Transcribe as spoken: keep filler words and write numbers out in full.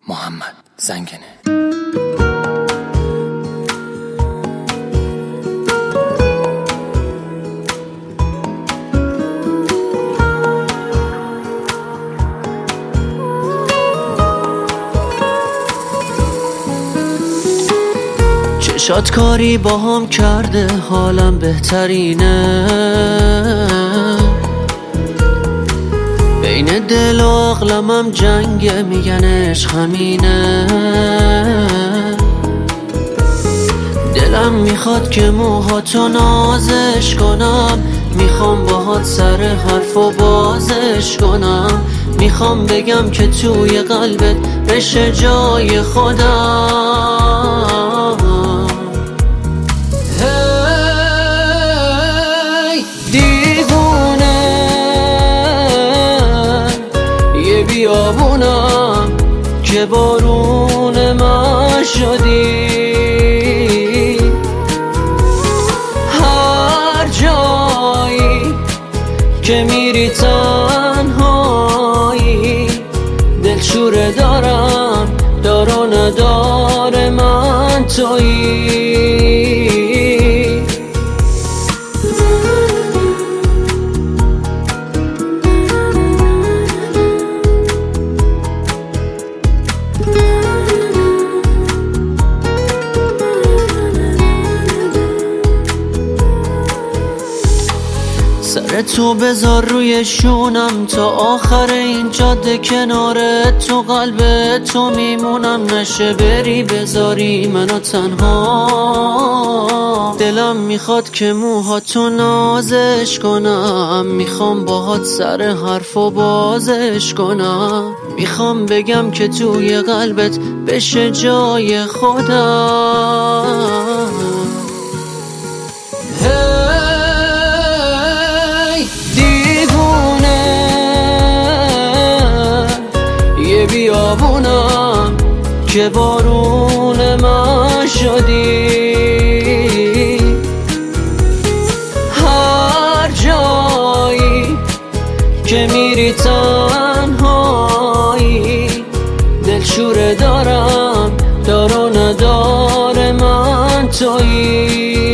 محمد زنگنه. چشات کاری با هم کرده حالم بهترینه، بین دل و عقلمم جنگه میگن عشق همینه. دلم میخواد که موهاتو نازش کنم، میخوام باهات سر حرف و بازش کنم، میخوام بگم که توی قلبت بشه جای خودم. هی دیوونه یه بیابونم که بارون من شدی، هر جایی که میری تنهایی دلشوره دارم، دار و ندار من تویی. سر تو بذار روی شونم تا آخر این جاده، کنار تو قلب تو میمونم، نشه بری بذاری منو تنها. دلم میخواد که موهاتو نازش کنم، میخوام باهات سر حرف و بازش کنم، میخوام بگم که توی قلبت بشه جای خودم. بیابونم که بارون من شدی، هر جایی که میری تنهایی دلشوره دارم، دار و ندار من تویی.